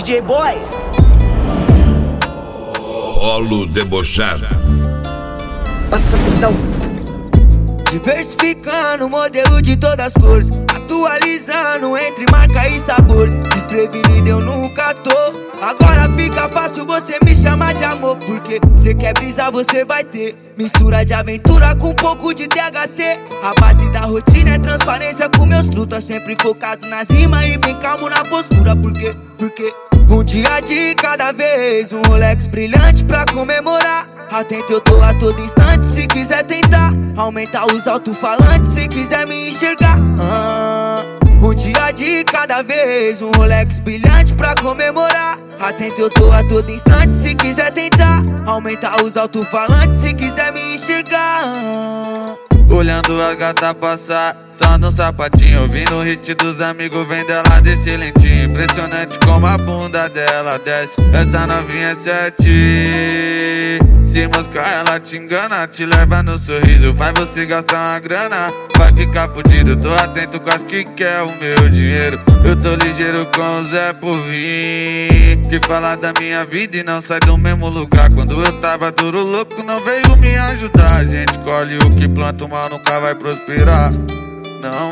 DJ Boy. Polo debochado. Passa visão. Diversificando o modelo de todas as cores, atualizando entre marca e sabores. Desprevenido eu nunca tô. Agora fica fácil você me chamar de amor, porque cê quer brisar, você vai ter mistura de aventura com um pouco de THC. A base da rotina é transparência com meus trutas, sempre focado nas rimas e bem calmo na postura. Porque um dia de cada vez, um Rolex brilhante pra comemorar. Atento eu tô a todo instante, se quiser tentar aumentar os alto-falantes, se quiser me enxergar. Um dia de cada vez, um Rolex brilhante pra comemorar. Atento eu tô a todo instante, se quiser tentar aumentar os alto-falantes, se quiser me enxergar. Olhando a gata passar, só no sapatinho, ouvindo o hit dos amigos, vem dela desse lentinho. Impressionante como a bunda dela desce, essa novinha é 7. Se moscar ela te engana, te leva no sorriso, faz você gastar uma grana, vai ficar fudido. Tô atento com as que quer o meu dinheiro, eu tô ligeiro com o Zé por vir, que fala da minha vida e não sai do mesmo lugar. Quando eu tava duro, louco, não veio me ajudar. A gente colhe o que planta, o mal nunca vai prosperar, não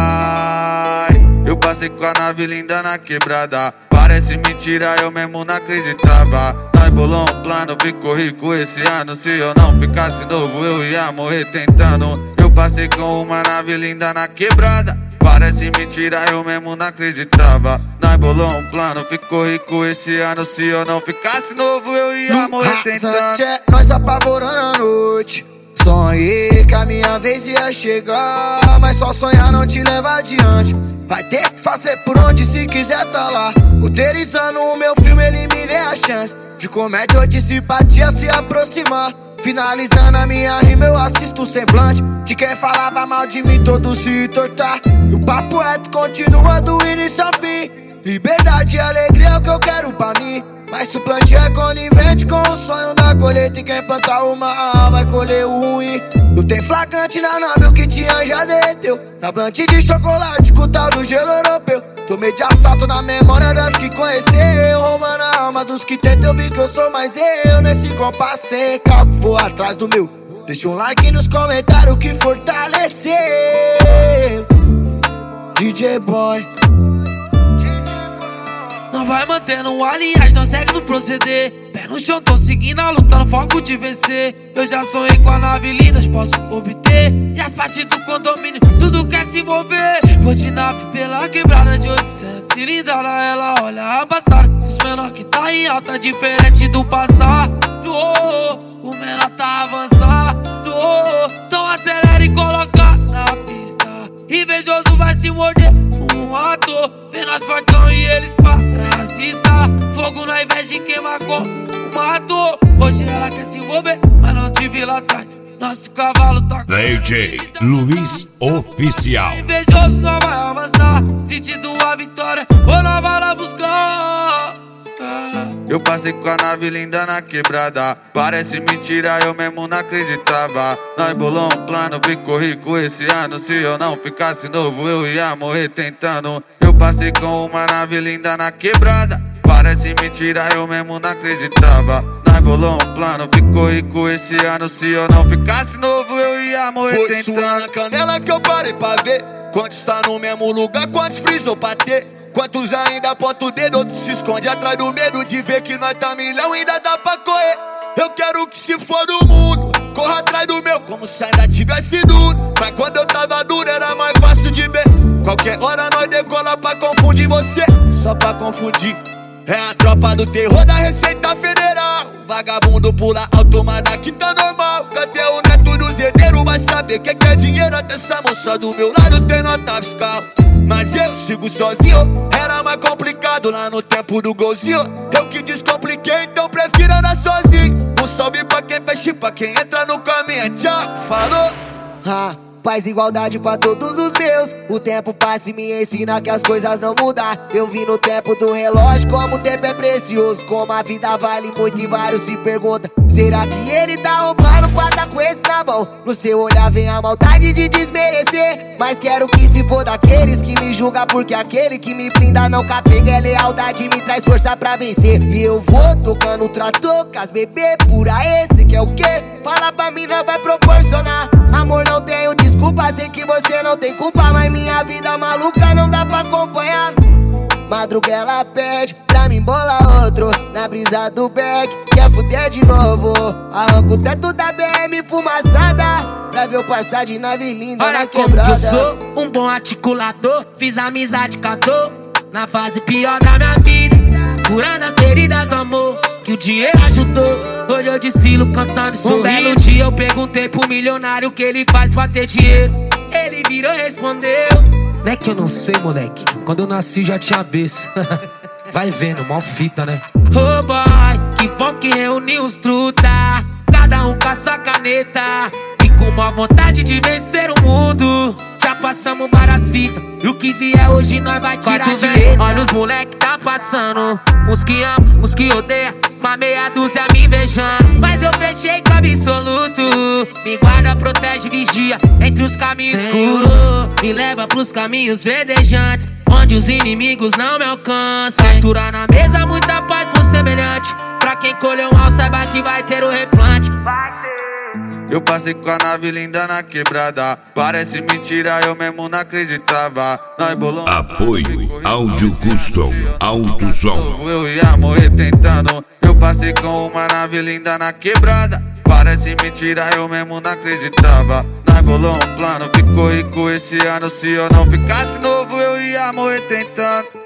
vai. Eu passei com a nave linda na quebrada, parece mentira, eu mesmo não acreditava. Nós bolou um plano, ficou rico esse ano. Se eu não ficasse novo, eu ia morrer tentando. Eu passei com uma nave linda na quebrada, parece mentira, eu mesmo não acreditava. Nós bolou um plano, ficou rico esse ano. Se eu não ficasse novo, eu ia morrer tentando. Nós apavorando a noite, sonhei que a minha vez ia chegar, mas só sonhar não te leva adiante. Vai ter que fazer por onde se quiser tá lá. Roteirizando o meu filme, eliminei a chance de comédia ou de simpatia se aproximar. Finalizando a minha rima, eu assisto o semblante de quem falava mal de mim, todos se tortar. E o papo reto continua do início ao fim. Liberdade e alegria é o que eu quero pra mim, mas se o plantio é conivente com o sonho da colheita, e quem plantar o mal vai colher o ruim. Não tem flagrante na nave, o que tinha já derreteu na plantio de chocolate com o tal do gelo europeu. Tomei de assalto na memória das que conheceu, roubando a alma dos que tentam, eu vi que eu sou mais eu. Nesse compasso sem cálculo, vou atrás do meu. Deixa um like nos comentários que fortaleceu. DJ Boy. Não vai mantendo aliás, não segue no proceder. Pé no chão, tô seguindo a luta no foco de vencer. Eu já sonhei com a nave linda, posso obter. E as partes do condomínio, tudo quer se mover. Vou de nave pela quebrada de 800 cilindrada, ela olha a passada dos menor que tá em alta, diferente do passado. O menor tá avançado, então acelera e coloca na pista. Invejoso vai se morder um ator, vê nós fortão e eles parasitar. Fogo na invés de queimar como matou. Hoje ela quer se envolver, mas não te vi lá atrás. Nosso cavalo tá com DJ Luiz Oficial. Invejoso não vai avançar, sentindo a vitória ou não vai lá buscar. Eu passei com a nave linda na quebrada, parece mentira, eu mesmo não acreditava. Nós bolou um plano, ficou rico esse ano. Se eu não ficasse novo, eu ia morrer tentando. Eu passei com uma nave linda na quebrada, parece mentira, eu mesmo não acreditava. Nós bolou um plano, ficou rico esse ano. Se eu não ficasse novo, eu ia morrer foi tentando. Foi sua na canela que eu parei pra ver quantos tá no mesmo lugar, quantos frisou pra ter. Quantos ainda aponta o dedo, outros se esconde atrás do medo de ver que nós tá milhão, ainda dá pra correr. Eu quero que se for do mundo, corra atrás do meu, como se ainda tivesse duro. Mas quando eu tava duro era mais fácil de ver. Qualquer hora nós decola pra confundir você, só pra confundir. É a tropa do terror da Receita Federal. Vagabundo pula alto, mas daqui tá normal. Cadê o neto do zedeiro? Vai saber que é dinheiro. Até essa moça do meu lado tem nota fiscal. Mas eu sigo sozinho, era mais complicado lá no tempo do golzinho. Eu que descompliquei, então prefiro andar sozinho. Um salve pra quem fecha e pra quem entra no caminho. Tchau, falou. Paz e igualdade pra todos os meus. O tempo passa e me ensina que as coisas não mudam. Eu vi no tempo do relógio como o tempo é precioso, como a vida vale muito e vários se perguntam: será que ele tá arrumar um plano pra tá com esse na mão. No seu olhar vem a maldade de desmerecer, mas quero que se for daqueles que me julga, porque aquele que me blinda não capega é lealdade, me traz força pra vencer. E eu vou tocando o trator com as bebê pura, esse que é o quê? Fala pra mim, não vai proporcionar. Amor, não tenho desculpa, sei que você não tem culpa, mas minha vida maluca não dá pra acompanhar. Madruga ela pede pra mim bolar outro na brisa do beck, quer fuder de novo. Arranco o teto da BM fumaçada pra ver eu passar de nave linda na quebrada. Olha como que eu sou, um bom articulador, fiz amizade com a dor na fase pior da minha vida, curando as feridas do amor que o dinheiro ajudou. Hoje eu desfilo cantando e sorrindo. Um belo dia eu perguntei pro milionário o que ele faz pra ter dinheiro. Ele virou e respondeu: não é que eu não sei, moleque, quando eu nasci já tinha berço. Vai vendo, mó fita, né? Oh boy, que bom que reuniu os truta, cada um com a sua caneta e com uma vontade de vencer o mundo. Já passamos várias fitas e o que vier hoje nós vai tirar de letra. Olha os moleque tá passando, uns que amam, uns que odeiam, uma meia dúzia me invejando. Mas eu fechei com absoluto, me guarda, protege, vigia entre os caminhos escuros, me leva pros caminhos verdejantes, onde os inimigos não me alcançam. Altura na mesa, muita paz pro semelhante, pra quem colheu um mal saiba que vai ter o replante. Eu passei com a nave linda na quebrada, parece mentira, eu mesmo não acreditava. Nós bolamos Apoio Áudio Custom Alto Som. Eu ia morrer tentando. Eu passei com uma nave linda na quebrada, parece mentira, eu mesmo não acreditava. Nós bolamos um plano, ficou rico esse ano. Se eu não ficasse novo, eu ia morrer tentando.